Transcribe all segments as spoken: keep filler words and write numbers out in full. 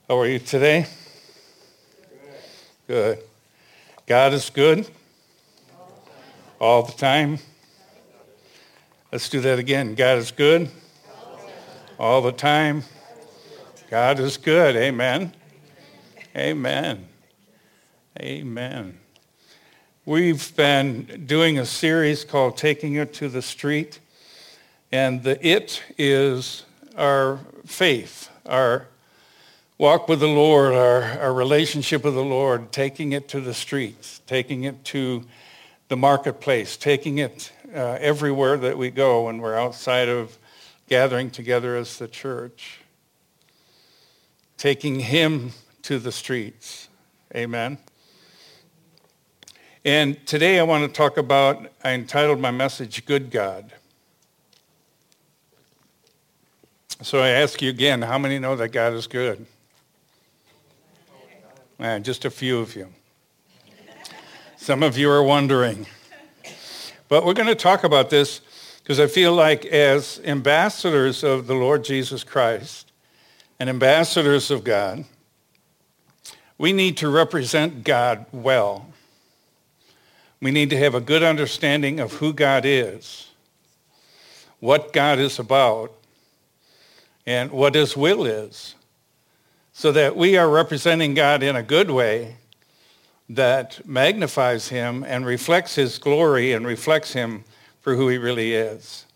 How are you today? Good. God is good all the time. Let's do that again. God is good all the time. God is good. Amen. Amen. Amen. We've been doing a series called Taking It to the Street, and the it is our faith, our walk with the Lord, our, our relationship with the Lord, taking it to the streets, taking it to the marketplace, taking it uh, everywhere that we go when we're outside of gathering together as the church, taking him to the streets. Amen. And today I want to talk about, I entitled my message, Good God. So I ask you again, how many know that God is good? Eh, just a few of you. Some of you are wondering. But we're going to talk about this because I feel like as ambassadors of the Lord Jesus Christ and ambassadors of God, we need to represent God well. We need to have a good understanding of who God is, what God is about, and what his will is, so that we are representing God in a good way that magnifies him and reflects his glory and reflects him for who he really is.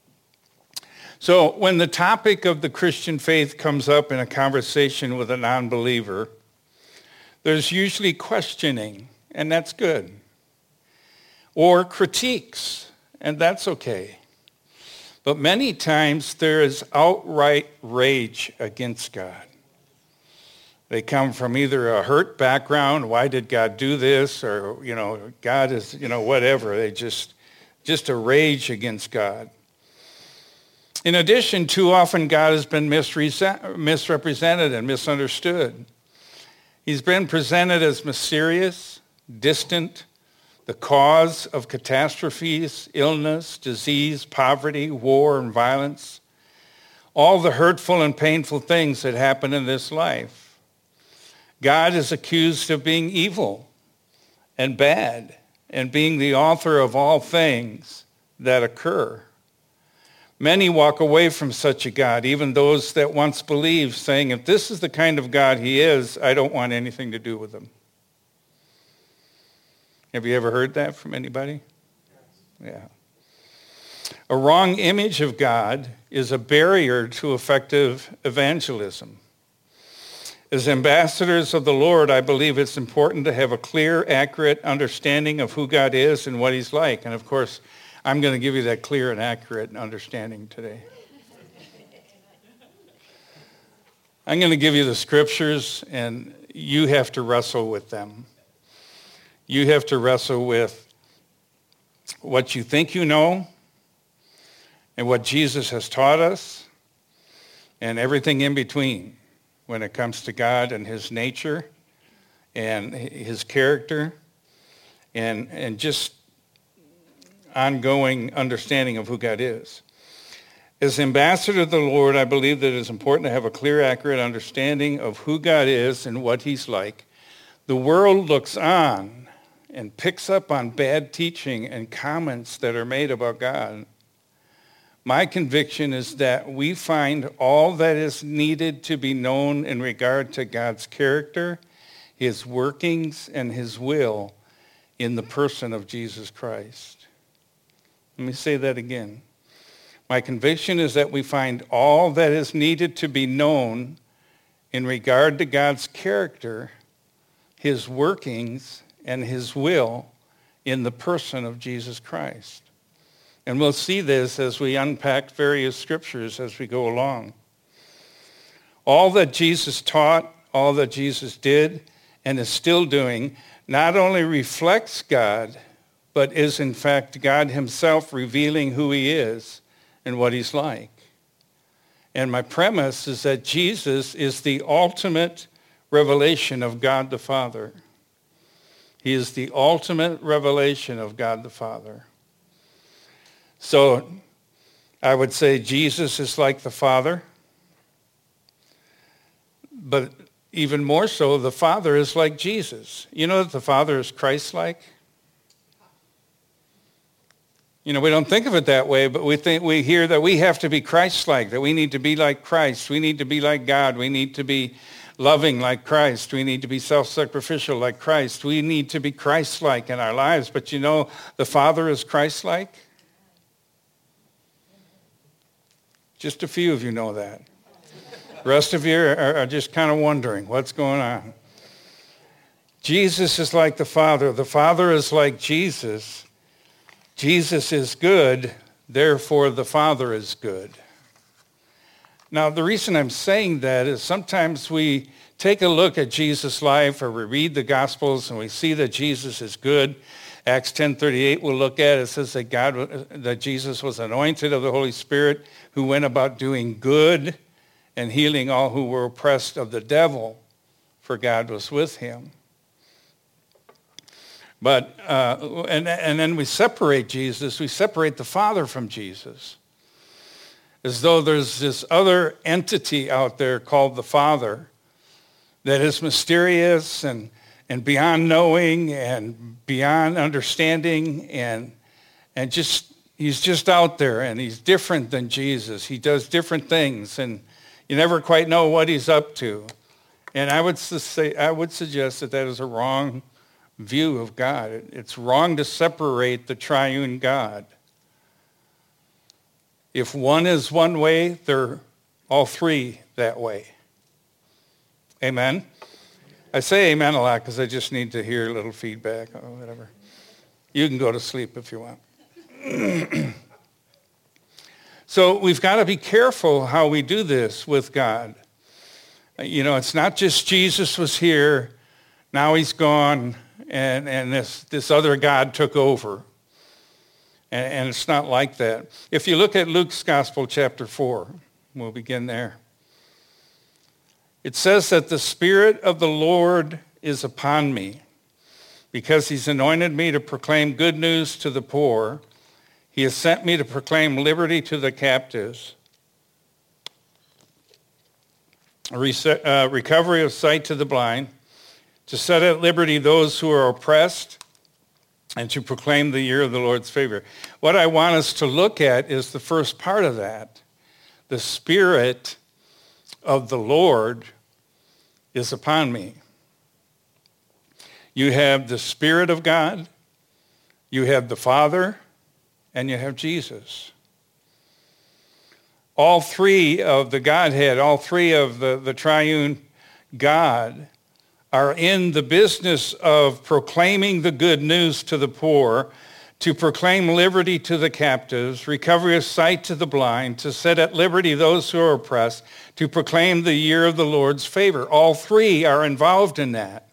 So when the topic of the Christian faith comes up in a conversation with a non-believer, there's usually questioning, and that's good, or critiques, and that's okay. But many times there is outright rage against God. They come from either a hurt background, why did God do this? Or, you know, God is, you know, whatever. They just, just a rage against God. In addition, too often God has been misrepresented and misunderstood. He's been presented as mysterious, distant, the cause of catastrophes, illness, disease, poverty, war, and violence, all the hurtful and painful things that happen in this life. God is accused of being evil and bad and being the author of all things that occur. Many walk away from such a God, even those that once believed, saying, if this is the kind of God he is, I don't want anything to do with him. Have you ever heard that from anybody? Yeah. A wrong image of God is a barrier to effective evangelism. As ambassadors of the Lord, I believe it's important to have a clear, accurate understanding of who God is and what he's like. And of course, I'm going to give you that clear and accurate understanding today. I'm going to give you the scriptures, and you have to wrestle with them. You have to wrestle with what you think you know and what Jesus has taught us and everything in between when it comes to God and his nature and his character and, and just ongoing understanding of who God is. As ambassador of the Lord, I believe that it is important to have a clear, accurate understanding of who God is and what he's like. The world looks on and picks up on bad teaching and comments that are made about God. My conviction is that we find all that is needed to be known in regard to God's character, his workings, and his will in the person of Jesus Christ. Let me say that again. My conviction is that we find all that is needed to be known in regard to God's character, his workings, and his will in the person of Jesus Christ. And we'll see this as we unpack various scriptures as we go along. All that Jesus taught, all that Jesus did, and is still doing, not only reflects God, but is in fact God himself revealing who he is and what he's like. And my premise is that Jesus is the ultimate revelation of God the Father. He is the ultimate revelation of God the Father. So I would say Jesus is like the Father, but even more so, the Father is like Jesus. You know that the Father is Christ-like? You know, we don't think of it that way, but we think we hear that we have to be Christ-like, that we need to be like Christ. We need to be like God. We need to be loving like Christ. We need to be self-sacrificial like Christ. We need to be Christ-like in our lives. But you know, the Father is Christ-like? Just a few of you know that. The rest of you are, are just kind of wondering what's going on. Jesus is like the Father. The Father is like Jesus. Jesus is good, therefore the Father is good. Now, the reason I'm saying that is sometimes we take a look at Jesus' life or we read the Gospels and we see that Jesus is good. Acts ten thirty-eight we'll look at. It says that God, that Jesus was anointed of the Holy Spirit who went about doing good and healing all who were oppressed of the devil, for God was with him. But, uh, and, and then we separate Jesus, we separate the Father from Jesus, as though there's this other entity out there called the Father that is mysterious and, and beyond knowing and beyond understanding, and, and just, he's just out there, and he's different than Jesus. He does different things, and you never quite know what he's up to. And I would say, I would suggest that that is a wrong view of God. It's wrong to separate the triune God. If one is one way, they're all three that way. Amen? I say amen a lot because I just need to hear a little feedback or whatever. You can go to sleep if you want. So we've got to be careful how we do this with God. You know, it's not just Jesus was here, now he's gone, and, and this, this other God took over. And, and it's not like that. If you look at Luke's Gospel, chapter four, we'll begin there. It says that the Spirit of the Lord is upon me, because he's anointed me to proclaim good news to the poor. He has sent me to proclaim liberty to the captives, a rec- uh, recovery of sight to the blind, to set at liberty those who are oppressed, and to proclaim the year of the Lord's favor. What I want us to look at is the first part of that. The Spirit of the Lord is upon me. You have the Spirit of God, you have the Father, and you have Jesus. All three of the Godhead, all three of the, the triune God are in the business of proclaiming the good news to the poor, to proclaim liberty to the captives, recovery of sight to the blind, to set at liberty those who are oppressed, to proclaim the year of the Lord's favor. All three are involved in that.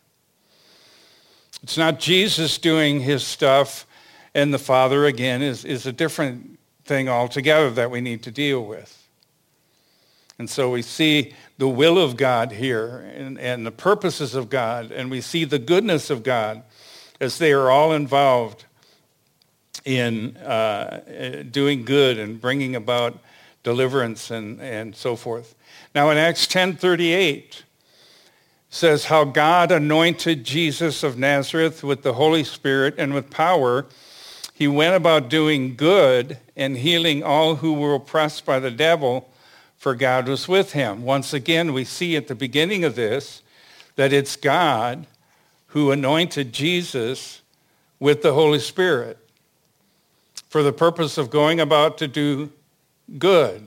It's not Jesus doing his stuff, and the Father, again, is, is a different thing altogether that we need to deal with. And so we see the will of God here and, and the purposes of God, and we see the goodness of God as they are all involved in uh, doing good and bringing about deliverance and, and so forth. Now in Acts ten thirty-eight says how God anointed Jesus of Nazareth with the Holy Spirit and with power. He went about doing good and healing all who were oppressed by the devil, for God was with him. Once again, we see at the beginning of this that it's God who anointed Jesus with the Holy Spirit for the purpose of going about to do good.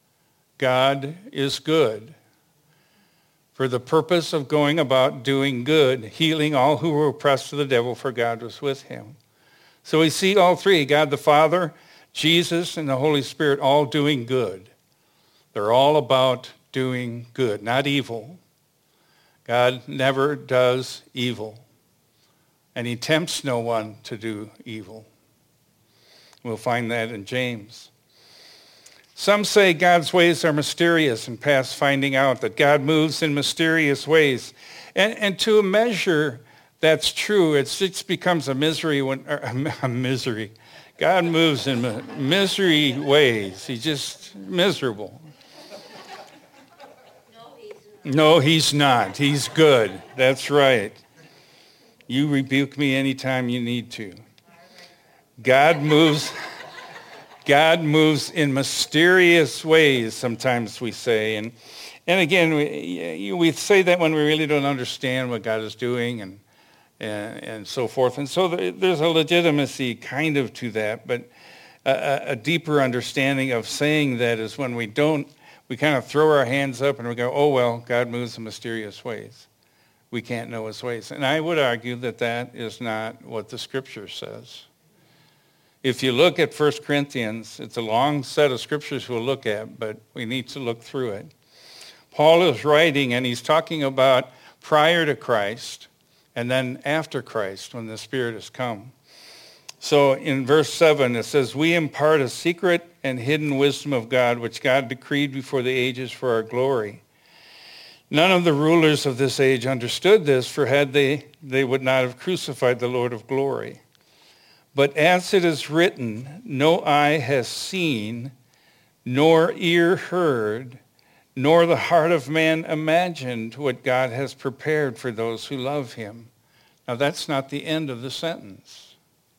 God is good. For the purpose of going about doing good, healing all who were oppressed of the devil, for God was with him. So we see all three, God the Father, Jesus, and the Holy Spirit, all doing good. They're all about doing good, not evil. God never does evil, and he tempts no one to do evil. We'll find that in James. Some say God's ways are mysterious and past finding out, that God moves in mysterious ways. And, and to a measure, that's true. It's, it becomes a misery when, or a misery. God moves in misery ways. He's just miserable. No, he's No, he's not. He's good. That's right. You rebuke me anytime you need to. God moves, God moves in mysterious ways, sometimes we say. And and again, we, we say that when we really don't understand what God is doing and and, and so forth. And so there's a legitimacy kind of to that, but a, a deeper understanding of saying that is when we don't, we kind of throw our hands up and we go, oh, well, God moves in mysterious ways. We can't know his ways. And I would argue that that is not what the scripture says. If you look at First Corinthians, it's a long set of scriptures we'll look at, but we need to look through it. Paul is writing, and he's talking about prior to Christ and then after Christ when the Spirit has come. So in verse seven, it says, we impart a secret and hidden wisdom of God, which God decreed before the ages for our glory. None of the rulers of this age understood this, for had they, they would not have crucified the Lord of glory. But as it is written, no eye has seen, nor ear heard, nor the heart of man imagined what God has prepared for those who love him. Now that's not the end of the sentence.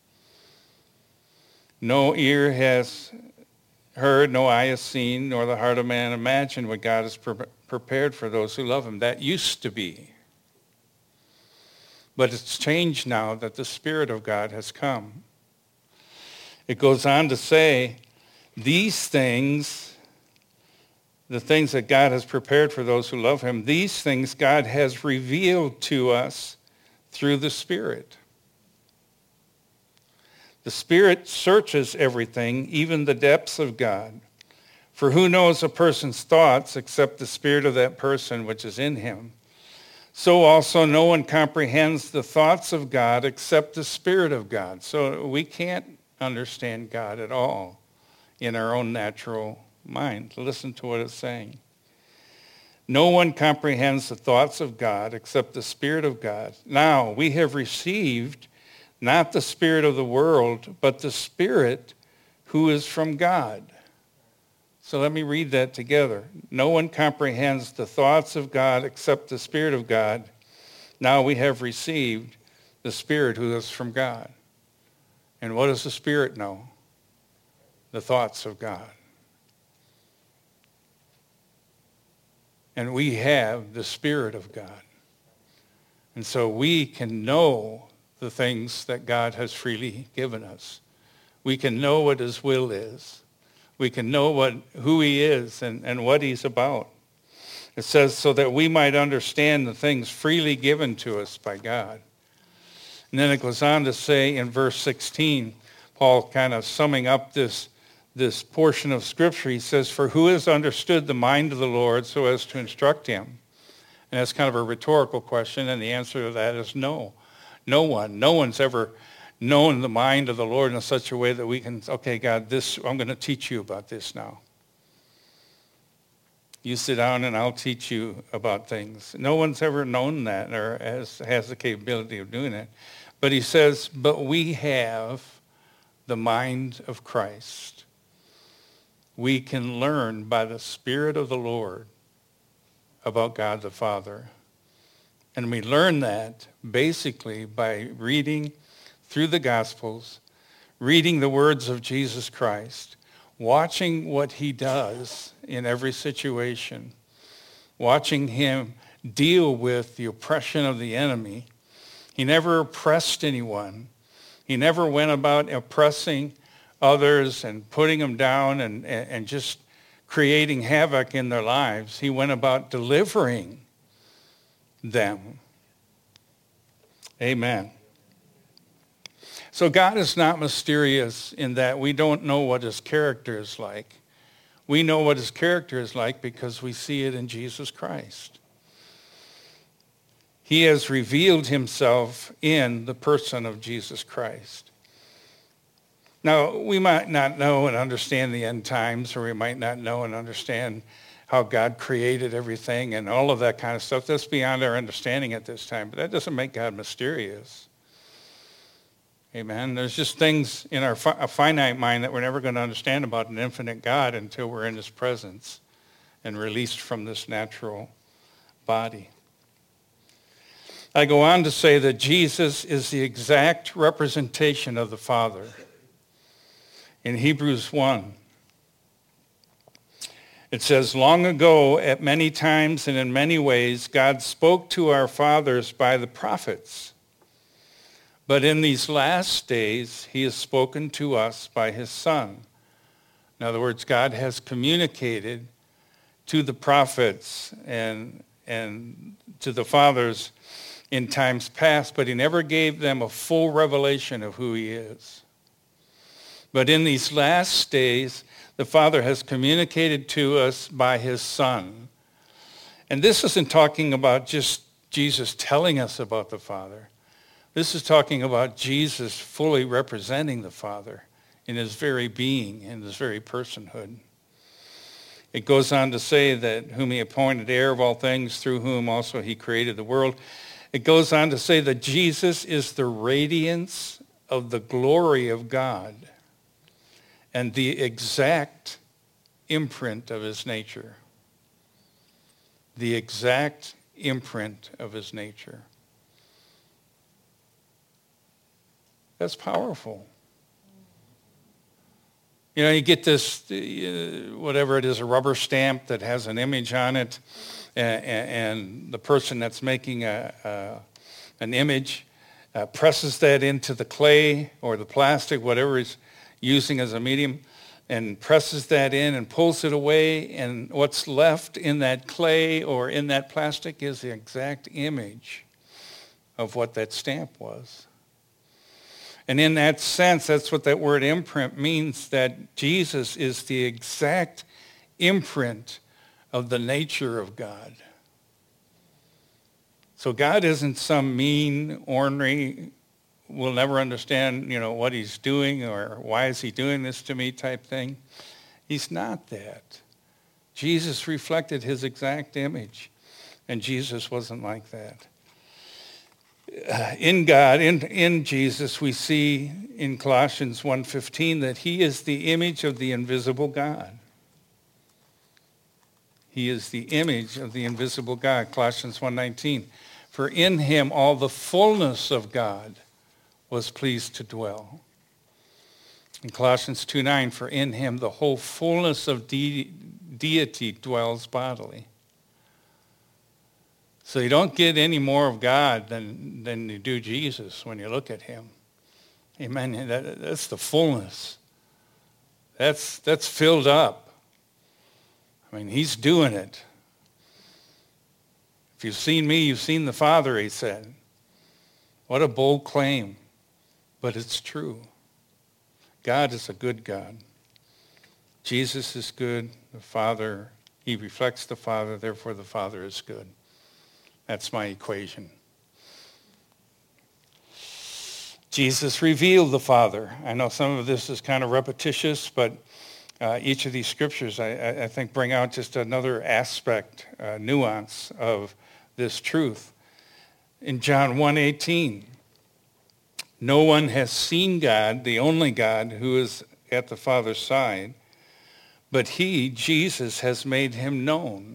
No ear has heard, no eye has seen, nor the heart of man imagined what God has pre- prepared for those who love him. That used to be. But it's changed now that the Spirit of God has come. It goes on to say, these things, the things that God has prepared for those who love him, these things God has revealed to us through the Spirit. The Spirit searches everything, even the depths of God. For who knows a person's thoughts except the spirit of that person which is in him? So also no one comprehends the thoughts of God except the Spirit of God. So we can't understand God at all in our own natural mind. Listen to what it's saying. No one comprehends the thoughts of God except the Spirit of God. Now we have received not the spirit of the world, but the Spirit who is from God. So let me read that together. No one comprehends the thoughts of God except the Spirit of God. Now we have received the Spirit who is from God. And what does the Spirit know? The thoughts of God. And we have the Spirit of God. And so we can know the things that God has freely given us. We can know what his will is. We can know what who he is and, and what he's about. It says, so that we might understand the things freely given to us by God. And then it goes on to say in verse sixteen, Paul kind of summing up this, this portion of Scripture, he says, for who has understood the mind of the Lord so as to instruct him? And that's kind of a rhetorical question, and the answer to that is no. No one. No one's ever known the mind of the Lord in such a way that we can, okay, God, this, I'm going to teach you about this now. You sit down and I'll teach you about things. No one's ever known that or has, has the capability of doing it. But he says, but we have the mind of Christ. We can learn by the Spirit of the Lord about God the Father. And we learn that basically by reading through the Gospels, reading the words of Jesus Christ, watching what he does in every situation, watching him deal with the oppression of the enemy. He never oppressed anyone. He never went about oppressing others and putting them down and, and just creating havoc in their lives. He went about delivering them. Amen. So God is not mysterious in that we don't know what his character is like. We know what his character is like because we see it in Jesus Christ. He has revealed himself in the person of Jesus Christ. Now, we might not know and understand the end times, or we might not know and understand how God created everything and all of that kind of stuff. That's beyond our understanding at this time, but that doesn't make God mysterious. Amen. There's just things in our fi- a finite mind that we're never going to understand about an infinite God until we're in his presence and released from this natural body. I go on to say that Jesus is the exact representation of the Father. In Hebrews one, it says, long ago, at many times and in many ways, God spoke to our fathers by the prophets. But in these last days, he has spoken to us by his Son. In other words, God has communicated to the prophets and, and to the fathers in times past, but he never gave them a full revelation of who he is. But in these last days, the Father has communicated to us by his Son. And this isn't talking about just Jesus telling us about the Father. This is talking about Jesus fully representing the Father in his very being, in his very personhood. It goes on to say that whom he appointed heir of all things, through whom also he created the world. It goes on to say that Jesus is the radiance of the glory of God and the exact imprint of his nature. The exact imprint of his nature. That's powerful. You know, you get this, uh, whatever it is, a rubber stamp that has an image on it, and, and the person that's making a, a, an image uh, presses that into the clay or the plastic, whatever he's using as a medium, and presses that in and pulls it away, and what's left in that clay or in that plastic is the exact image of what that stamp was. And in that sense, that's what that word imprint means, that Jesus is the exact imprint of the nature of God. So God isn't some mean, ornery, we'll never understand, you know, what he's doing or why is he doing this to me type thing. He's not that. Jesus reflected his exact image, and Jesus wasn't like that. Uh, in God, in, in Jesus, we see in Colossians one fifteen that he is the image of the invisible God. He is the image of the invisible God, Colossians one nineteen. For in him all the fullness of God was pleased to dwell. In Colossians two nine, for in him the whole fullness of de- deity dwells bodily. So you don't get any more of God than, than you do Jesus when you look at him. Amen. That, that's the fullness. That's, that's filled up. I mean, he's doing it. If you've seen me, you've seen the Father, he said. What a bold claim, but it's true. God is a good God. Jesus is good. The Father, he reflects the Father, therefore the Father is good. That's my equation. Jesus revealed the Father. I know some of this is kind of repetitious, but uh, each of these scriptures, I, I think, bring out just another aspect, uh, nuance of this truth. In John one eighteen, no one has seen God, the only God who is at the Father's side, but he, Jesus, has made him known.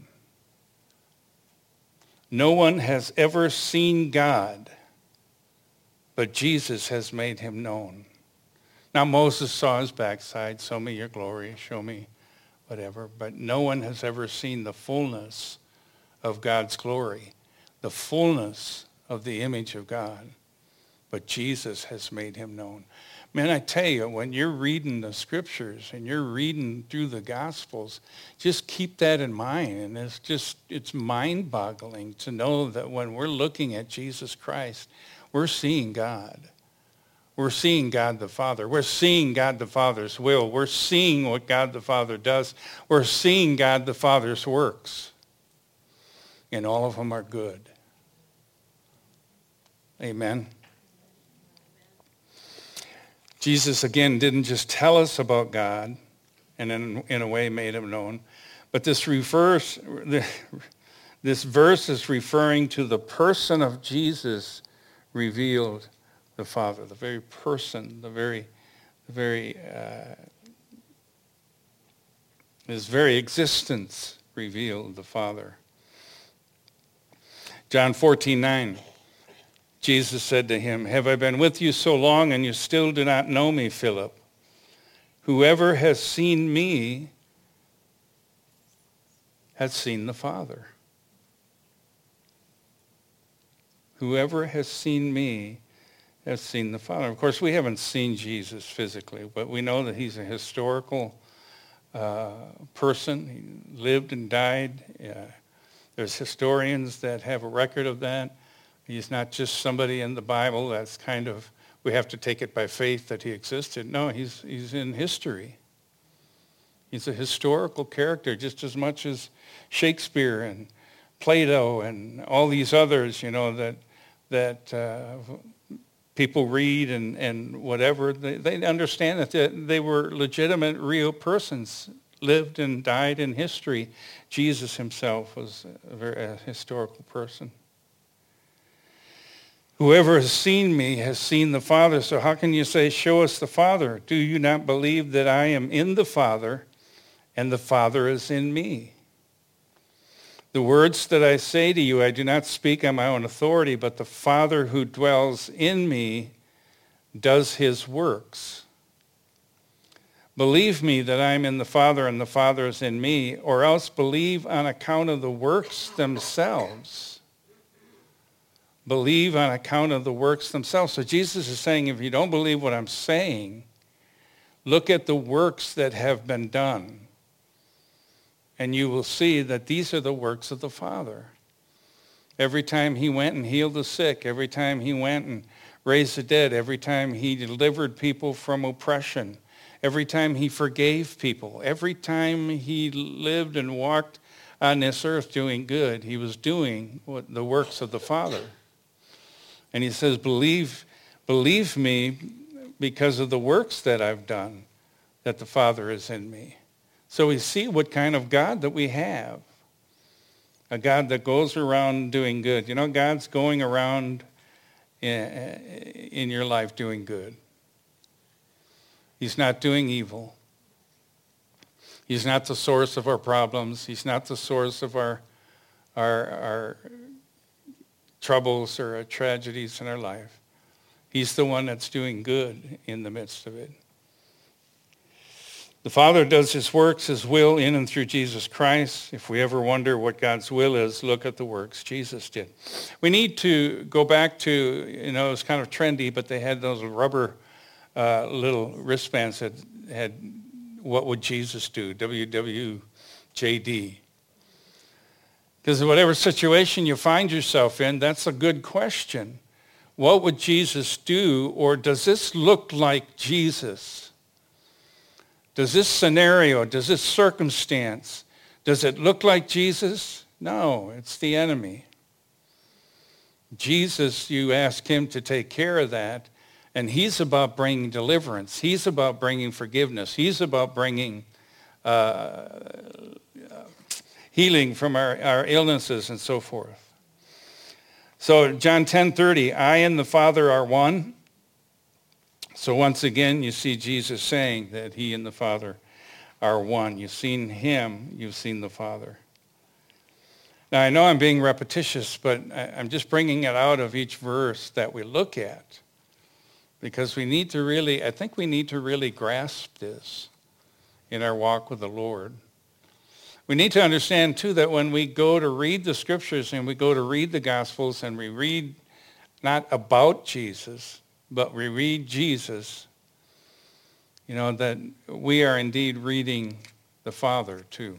No one has ever seen God, but Jesus has made him known. Now Moses saw his backside, show me your glory, show me whatever, but no one has ever seen the fullness of God's glory, the fullness of the image of God, but Jesus has made him known. Man, I tell you, when you're reading the scriptures and you're reading through the Gospels, just keep that in mind. And it's just, it's mind-boggling to know that when we're looking at Jesus Christ, we're seeing God. We're seeing God the Father. We're seeing God the Father's will. We're seeing what God the Father does. We're seeing God the Father's works. And all of them are good. Amen. Jesus, again, didn't just tell us about God and in, in a way made him known, but this, reverse, this verse is referring to the person of Jesus revealed the Father, the very person, the very, the very, uh, his very existence revealed the Father. John fourteen nine. Jesus said to him, "Have I been with you so long and you still do not know me, Philip? Whoever has seen me has seen the Father." Whoever has seen me has seen the Father. Of course, we haven't seen Jesus physically, but we know that he's a historical uh, person. He lived and died. Uh, there's historians that have a record of that. He's not just somebody in the Bible that's kind of, we have to take it by faith that he existed. No, he's he's in history. He's a historical character just as much as Shakespeare and Plato and all these others, you know, that that uh, people read and, and whatever. They, they understand that they, they were legitimate, real persons, lived and died in history. Jesus himself was a very a historical person. Whoever has seen me has seen the Father. So how can you say, "Show us the Father"? Do you not believe that I am in the Father and the Father is in me? The words that I say to you, I do not speak on my own authority, but the Father who dwells in me does his works. Believe me that I am in the Father and the Father is in me, or else believe on account of the works themselves. Believe on account of the works themselves. So Jesus is saying, if you don't believe what I'm saying, look at the works that have been done. And you will see that these are the works of the Father. Every time he went and healed the sick, every time he went and raised the dead, every time he delivered people from oppression, every time he forgave people, every time he lived and walked on this earth doing good, he was doing what, the works of the Father. And he says, believe, believe me because of the works that I've done, that the Father is in me. So we see what kind of God that we have. A God that goes around doing good. You know, God's going around in, in your life doing good. He's not doing evil. He's not the source of our problems. He's not the source of our, our, our troubles or our tragedies in our life. He's the one that's doing good in the midst of it. The Father does his works, his will in and through Jesus Christ. If we ever wonder what God's will is, look at the works Jesus did. We need to go back to, you know, it was kind of trendy, but they had those rubber uh, little wristbands that had, what would Jesus do? W W J D. Because whatever situation you find yourself in, that's a good question. What would Jesus do, or does this look like Jesus? Does this scenario, does this circumstance, does it look like Jesus? No, it's the enemy. Jesus, you ask him to take care of that, and he's about bringing deliverance. He's about bringing forgiveness. He's about bringing uh, healing from our, our illnesses and so forth. So John ten thirty, I and the Father are one. So once again, you see Jesus saying that he and the Father are one. You've seen him, you've seen the Father. Now, I know I'm being repetitious, but I'm just bringing it out of each verse that we look at, because we need to really, I think we need to really grasp this in our walk with the Lord. We need to understand, too, that when we go to read the Scriptures and we go to read the Gospels and we read not about Jesus, but we read Jesus, you know, that we are indeed reading the Father, too.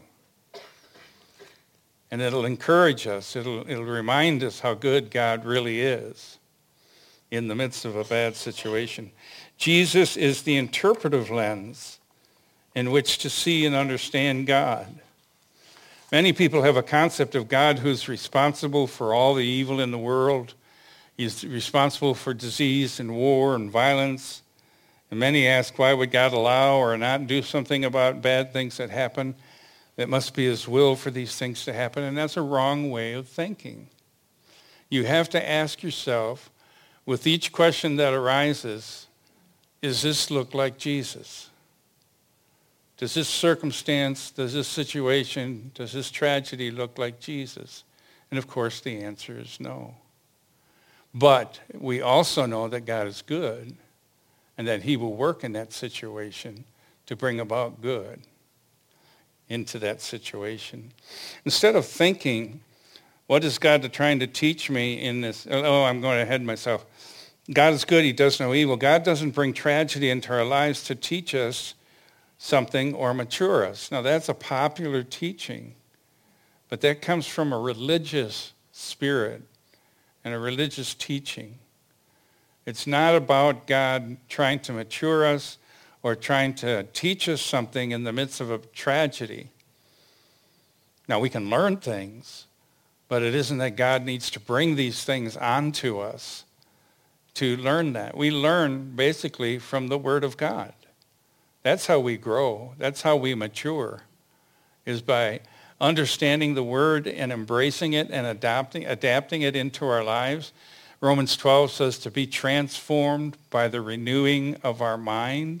And it'll encourage us. It'll, it'll remind us how good God really is in the midst of a bad situation. Jesus is the interpretive lens in which to see and understand God. Many people have a concept of God who's responsible for all the evil in the world. He's responsible for disease and war and violence. And many ask, why would God allow or not do something about bad things that happen? It must be his will for these things to happen. And that's a wrong way of thinking. You have to ask yourself, with each question that arises, does this look like Jesus? Does this circumstance, does this situation, does this tragedy look like Jesus? And of course the answer is no. But we also know that God is good and that he will work in that situation to bring about good into that situation. Instead of thinking, what is God trying to teach me in this? Oh, I'm going ahead myself. God is good. He does no evil. God doesn't bring tragedy into our lives to teach us something or mature us. Now, that's a popular teaching, but that comes from a religious spirit and a religious teaching. It's not about God trying to mature us or trying to teach us something in the midst of a tragedy. Now, we can learn things, but it isn't that God needs to bring these things onto us to learn that. We learn basically from the Word of God. That's how we grow. That's how we mature, is by understanding the Word and embracing it and adapting, adapting it into our lives. Romans twelve says to be transformed by the renewing of our mind.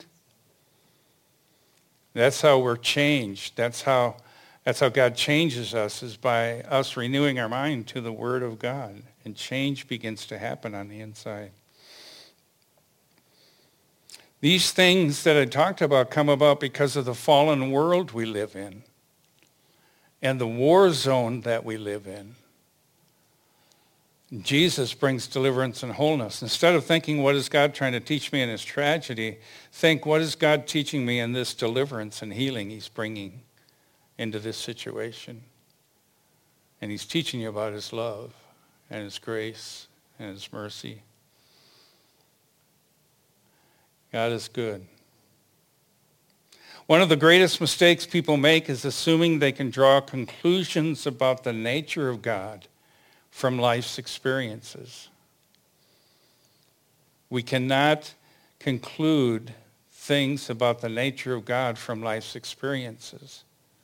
That's how we're changed. That's how, that's how God changes us, is by us renewing our mind to the Word of God. And change begins to happen on the inside. These things that I talked about come about because of the fallen world we live in and the war zone that we live in. Jesus brings deliverance and wholeness. Instead of thinking, what is God trying to teach me in his tragedy, think, what is God teaching me in this deliverance and healing he's bringing into this situation? And he's teaching you about his love and his grace and his mercy. God is good. One of the greatest mistakes people make is assuming they can draw conclusions about the nature of God from life's experiences. We cannot conclude things about the nature of God from life's experiences.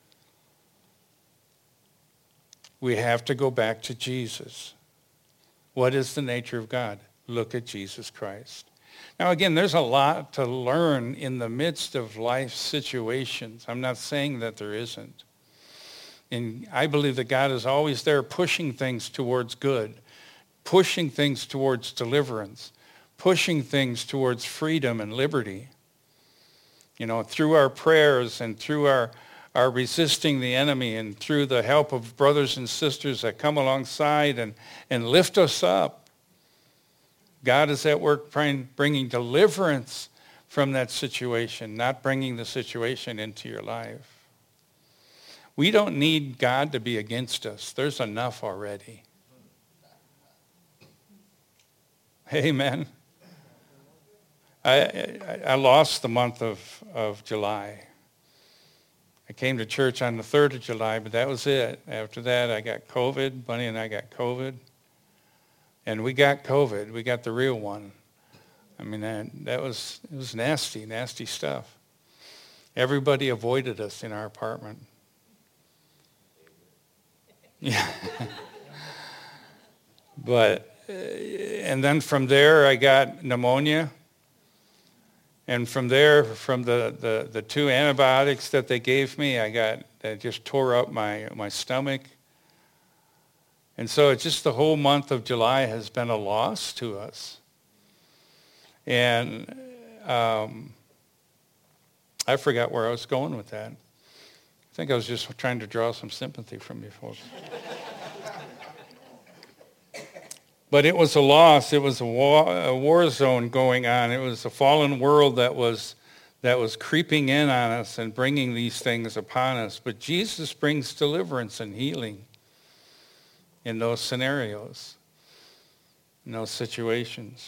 We have to go back to Jesus. What is the nature of God? Look at Jesus Christ. Now, again, there's a lot to learn in the midst of life situations. I'm not saying that there isn't. And I believe that God is always there pushing things towards good, pushing things towards deliverance, pushing things towards freedom and liberty. You know, through our prayers and through our, our resisting the enemy and through the help of brothers and sisters that come alongside and, and lift us up. God is at work bringing deliverance from that situation, not bringing the situation into your life. We don't need God to be against us. There's enough already. Amen. I, I, I lost the month of, of July. I came to church on the third of July, but that was it. After that, I got COVID. Bunny and I got COVID. And we got COVID. We got the real one. I mean, that, that was, it was nasty, nasty stuff. Everybody avoided us in our apartment. Yeah. But, uh, and then from there, I got pneumonia. And from there, from the, the, the two antibiotics that they gave me, I got, that just tore up my, my stomach. And so it's just the whole month of July has been a loss to us. And um, I forgot where I was going with that. I think I was just trying to draw some sympathy from you folks. But it was a loss. It was a war, a war zone going on. It was a fallen world that was that was creeping in on us and bringing these things upon us. But Jesus brings deliverance and healing in those scenarios, in those situations.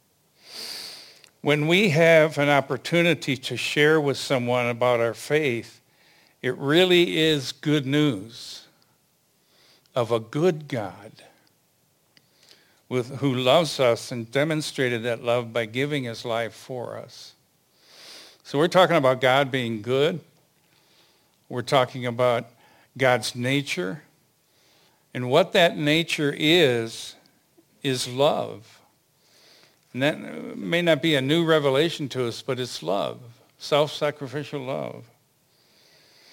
When we have an opportunity to share with someone about our faith, it really is good news of a good God with, who loves us and demonstrated that love by giving his life for us. So we're talking about God being good. We're talking about God's nature. And what that nature is, is love. And that may not be a new revelation to us, but it's love, self-sacrificial love.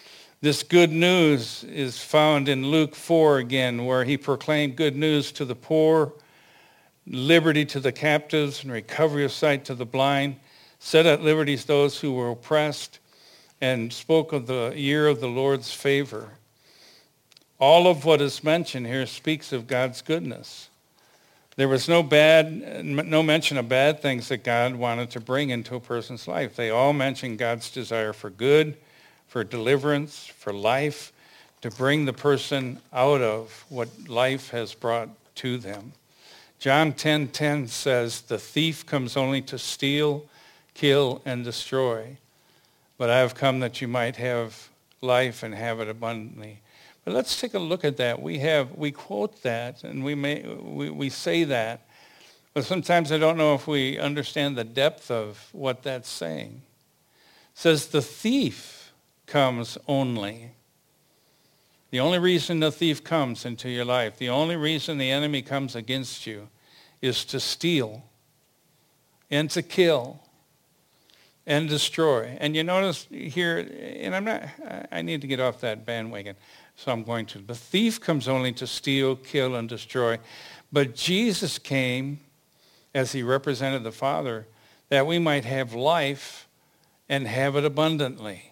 This good news is found in Luke four again, where he proclaimed good news to the poor, liberty to the captives, and recovery of sight to the blind, set at liberty those who were oppressed, and spoke of the year of the Lord's favor. All of what is mentioned here speaks of God's goodness. There was no bad, no mention of bad things that God wanted to bring into a person's life. They all mention God's desire for good, for deliverance, for life, to bring the person out of what life has brought to them. John ten ten says, the thief comes only to steal, kill, and destroy. But I have come that you might have life and have it abundantly. But let's take a look at that. We have, we quote that and we may, we, we say that, but sometimes I don't know if we understand the depth of what that's saying. It says the thief comes only. The only reason the thief comes into your life, the only reason the enemy comes against you is to steal and to kill and destroy. And you notice here, and I'm not, I need to get off that bandwagon, so I'm going to. The thief comes only to steal, kill, and destroy. But Jesus came as he represented the Father that we might have life and have it abundantly.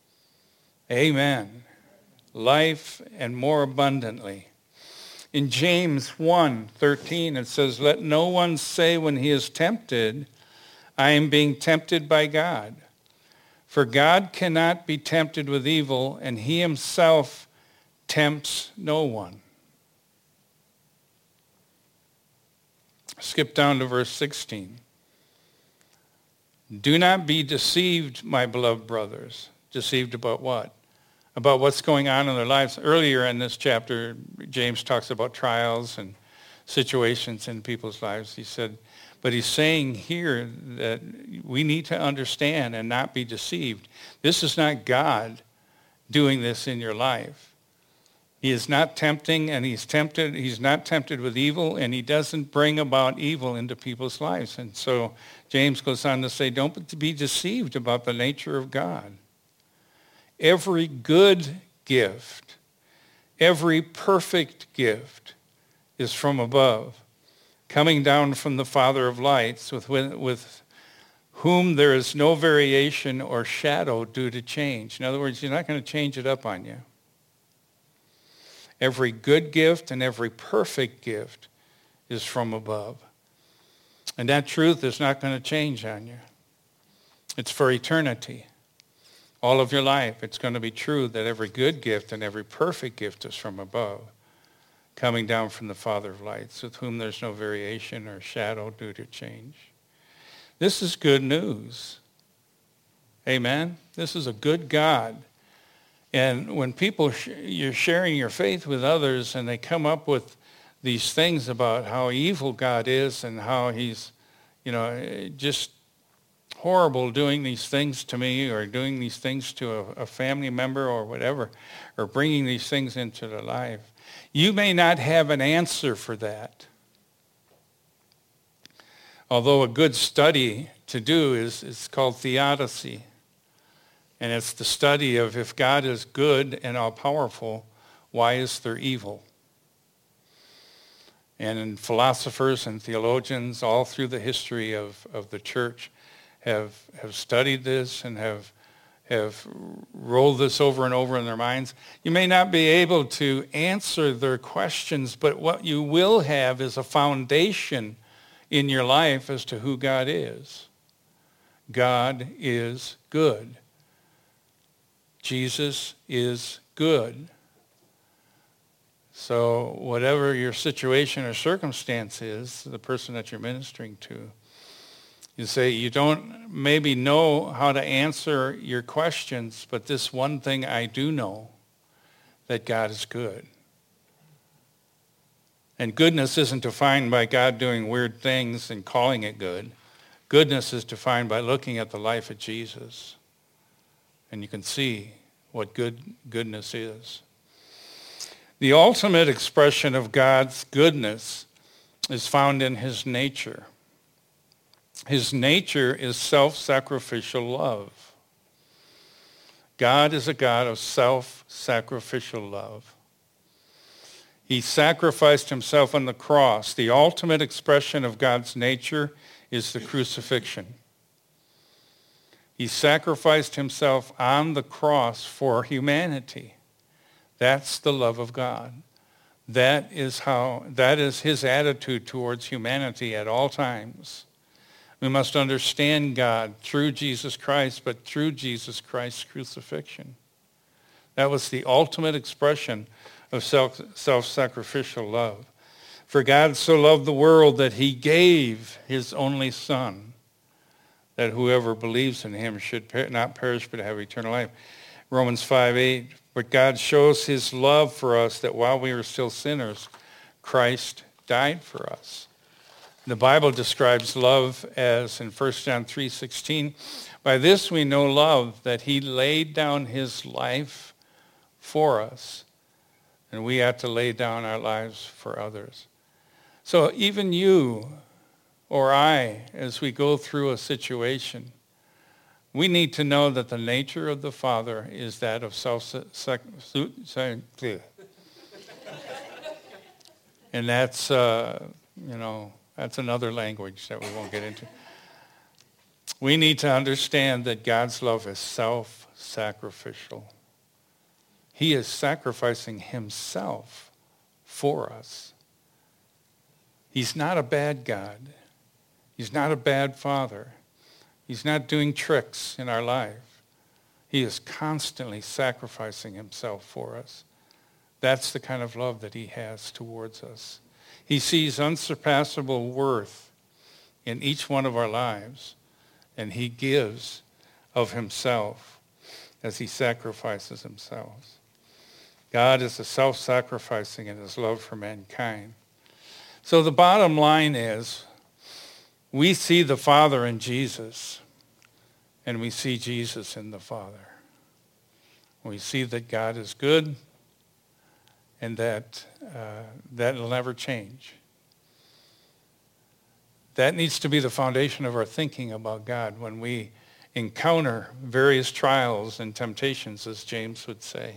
Amen. Life and more abundantly. In James one thirteen, it says, let no one say when he is tempted, I am being tempted by God. For God cannot be tempted with evil, and he himself tempts no one. Skip down to verse sixteen. Do not be deceived, my beloved brothers. Deceived about what? About what's going on in their lives. Earlier in this chapter, James talks about trials and situations in people's lives. He said, but he's saying here that we need to understand and not be deceived. This is not God doing this in your life. He is not tempting, and he's tempted. He's not tempted with evil, and he doesn't bring about evil into people's lives. And so James goes on to say, don't be deceived about the nature of God. Every good gift, every perfect gift is from above, coming down from the Father of lights, with, with whom there is no variation or shadow due to change. In other words, you're not going to change it up on you. Every good gift and every perfect gift is from above. And that truth is not going to change on you. It's for eternity. All of your life, it's going to be true that every good gift and every perfect gift is from above, coming down from the Father of lights, with whom there's no variation or shadow due to change. This is good news. Amen? This is a good God. And when people, you're sharing your faith with others and they come up with these things about how evil God is and how he's, you know, just horrible doing these things to me or doing these things to a, a family member or whatever, or bringing these things into their life. You may not have an answer for that. Although a good study to do is, is called theodicy. And it's the study of if God is good and all-powerful, why is there evil? And philosophers and theologians all through the history of, of the church have have studied this and have have rolled this over and over in their minds. You may not be able to answer their questions, but what you will have is a foundation in your life as to who God is. God is good. Jesus is good. So whatever your situation or circumstance is, the person that you're ministering to, you say, you don't maybe know how to answer your questions, but this one thing I do know, that God is good. And goodness isn't defined by God doing weird things and calling it good. Goodness is defined by looking at the life of Jesus. And you can see what good goodness is. The ultimate expression of God's goodness is found in his nature. His nature is self-sacrificial love. God is a God of self-sacrificial love. He sacrificed himself on the cross. The ultimate expression of God's nature is the crucifixion. He sacrificed himself on the cross for humanity. That's the love of God. That is how, that is his attitude towards humanity at all times. We must understand God through Jesus Christ, but through Jesus Christ's crucifixion. That was the ultimate expression of self, self-sacrificial love. For God so loved the world that he gave his only Son, that whoever believes in him should per- not perish but have eternal life. Romans five eight, but God shows his love for us that while we were still sinners, Christ died for us. The Bible describes love as in First John three sixteen, by this we know love, that he laid down his life for us, and we ought to lay down our lives for others. So even you or I, as we go through a situation, we need to know that the nature of the Father is that of self-sacrifice. And that's, uh, you know, that's another language that we won't get into. We need to understand that God's love is self-sacrificial. He is sacrificing himself for us. He's not a bad God. He's not a bad father. He's not doing tricks in our life. He is constantly sacrificing himself for us. That's the kind of love that he has towards us. He sees unsurpassable worth in each one of our lives, and he gives of himself as he sacrifices himself. God is a self-sacrificing in his love for mankind. So the bottom line is, we see the Father in Jesus, and we see Jesus in the Father. We see that God is good, and that uh, that will never change. That needs to be the foundation of our thinking about God when we encounter various trials and temptations, as James would say.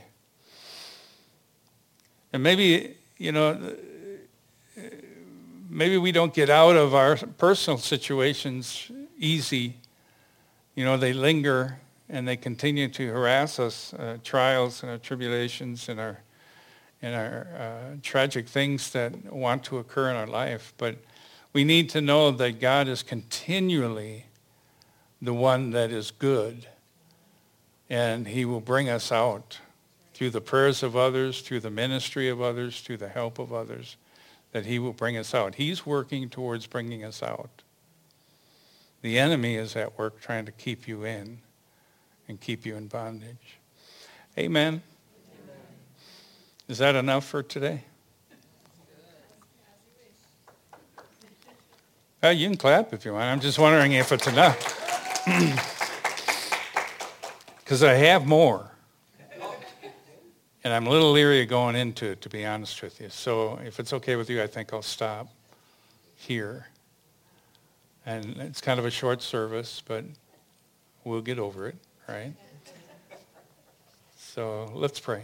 And maybe, you know, maybe we don't get out of our personal situations easy. You know, they linger and they continue to harass us, uh, trials and our tribulations and our and our uh, tragic things that want to occur in our life. But we need to know that God is continually the one that is good, and he will bring us out through the prayers of others, through the ministry of others, through the help of others, that he will bring us out. He's working towards bringing us out. The enemy is at work trying to keep you in and keep you in bondage. Amen. Is that enough for today? Uh, you can clap if you want. I'm just wondering if it's enough. Because I have more. And I'm a little leery of going into it, to be honest with you. So if it's okay with you, I think I'll stop here. And it's kind of a short service, but we'll get over it, right? So let's pray.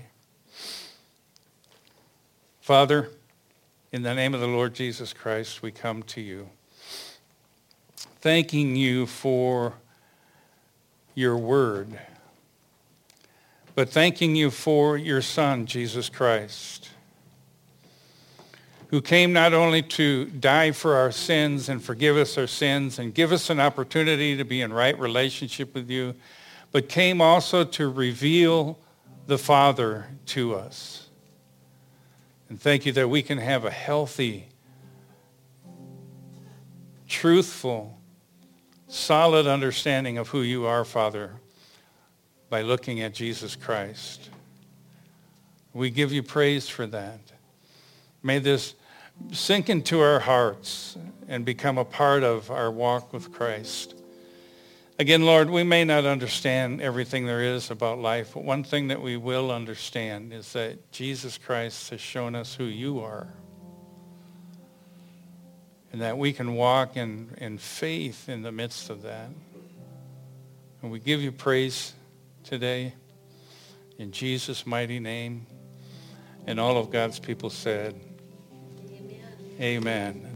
Father, in the name of the Lord Jesus Christ, we come to you, thanking you for your word, but thanking you for your Son, Jesus Christ, who came not only to die for our sins and forgive us our sins and give us an opportunity to be in right relationship with you, but came also to reveal the Father to us. And thank you that we can have a healthy, truthful, solid understanding of who you are, Father, by looking at Jesus Christ. We give you praise for that. May this sink into our hearts and become a part of our walk with Christ. Again, Lord, we may not understand everything there is about life, but one thing that we will understand is that Jesus Christ has shown us who you are, and that we can walk in, in faith in the midst of that. And we give you praise today. In Jesus' mighty name. And all of God's people said, amen. Amen.